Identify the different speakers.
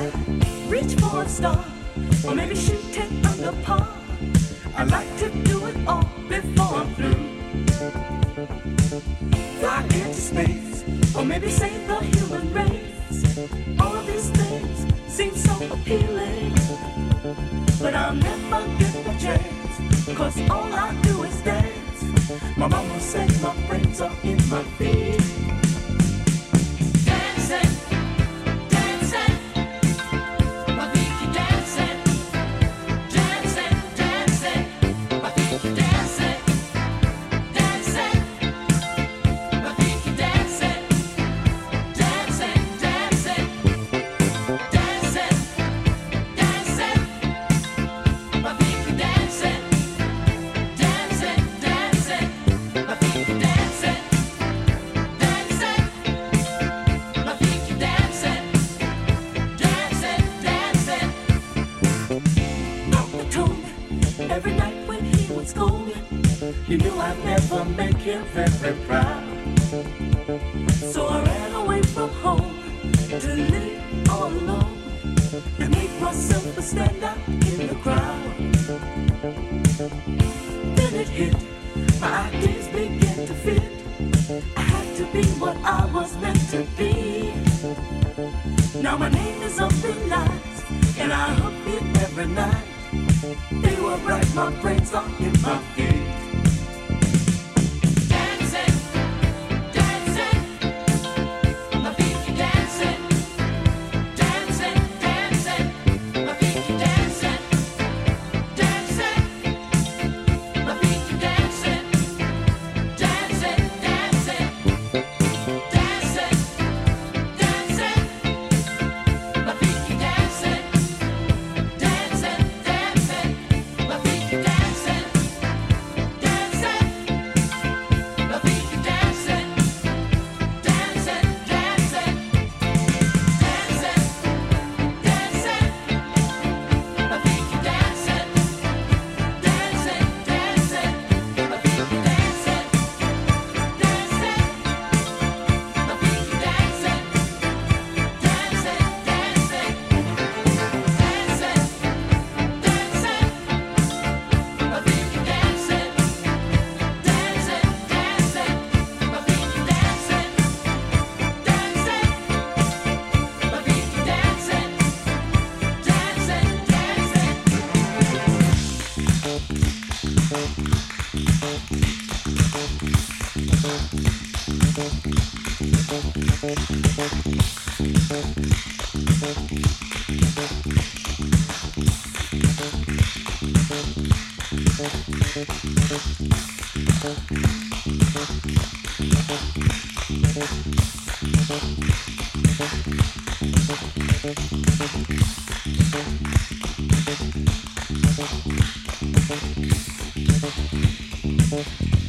Speaker 1: might reach for a star, or maybe shoot 10 under par. I like to do it all before I'm through. Fly into space, or maybe save the human race. All of these things seem so appealing, but I'll never get the chance, 'cause all I do is dance. My mama said my brains are in my feet. Dancing, dancing, my feet keep dancing. Dancing, dancing, my feet keep dancing. Dancing, my feet keep dancing. Dancing, dancing, dancing, dancing, my feet keep dancing. Dancing, dancing, my feet keep dancing. Dancing, my feet keep dancing. Dancing, dancing. Papa told me every night when he would scold me, he knew I'd never make him very proud. So I ran away from home to live all alone and make myself a standout in the crowd. Then it hit, my ideas began to fit. I had to be what I was meant to be. Now my name is up in lights, and I hope it every night. They were right, my brains are in my feet. Dancing, dancing, my feet keep dancing. Dancing, dancing, my feet keep dancing. Dancing, my feet keep dancing. Dancing, dancing, dancing, dancing, my feet keep dancing. Dancing, dancing, my feet keep dancing. Dancing, my feet keep dancing. Dancing, dancing, dancing, dancing, my feet keep dancing. Dancing, dancing, my feet keep dancing. Dancing, my feet keep dancing. Dancing, dancing, dancing, dancing, my feet keep dancing. Dancing, dancing, my feet keep dancing. Dancing, my feet keep dancing. Dancing.